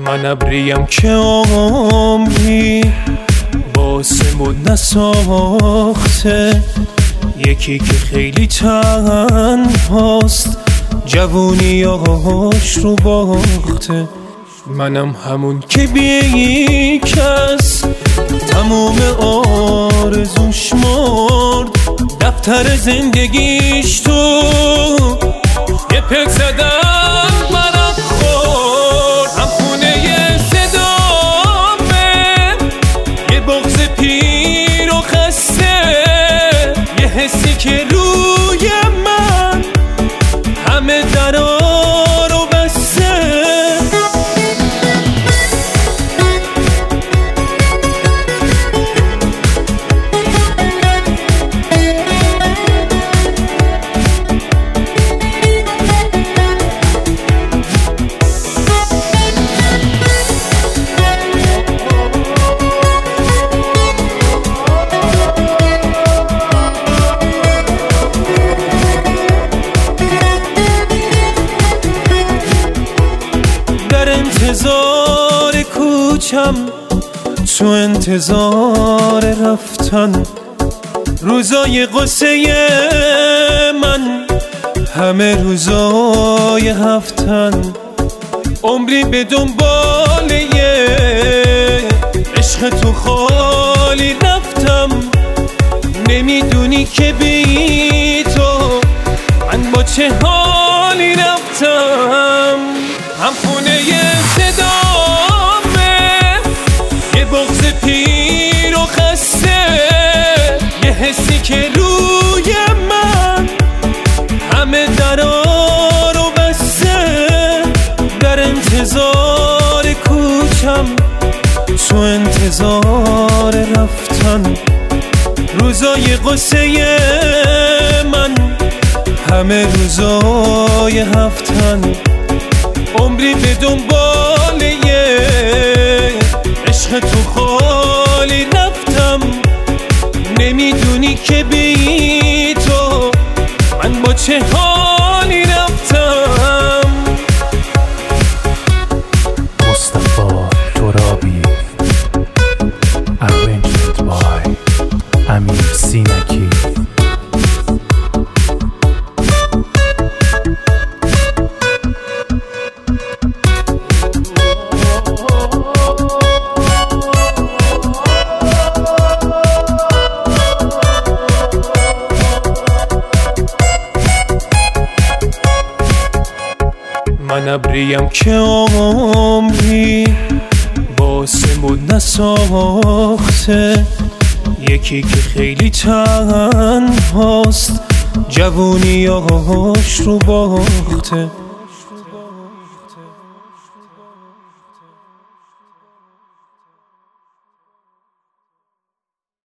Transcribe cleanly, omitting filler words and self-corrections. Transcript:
من ابریم که عمری باسمون نساخته، یکی که خیلی تنهاست جوونیاش رو باخته. منم همون که بی کس تموم آرزوش مرد، دفتر زندگیش تو یه پک زدن منم خورد. هم خونه صدامه یه بغض پیر و خسته، یه حسی که روی من همه درا رو بسته. انتظار کوچم تو انتظار رفتن، روزای قصه من همه روزای هفتن. عمری به دنبال عشق تو خالی رفتم، نمیدونی که بی تو من با چه حالی رفتم. هم خونه صدامه یه بغض پیر و خسته، یه حسی که روی من همه درا رو بسته. در انتظار کوچم تو انتظار رفتن، روزای قصه من همه روزای هفتن. عمری به دنبال عشق تو خالی رفتم، نمیدونی که بی تو من با چه حالی رفتم. مصطفی ترابی Arranged by امیر سینکی. من ابریم که عمری باسمون نساخته، یکی که خیلی تنهاست جوونیاش رو باخته.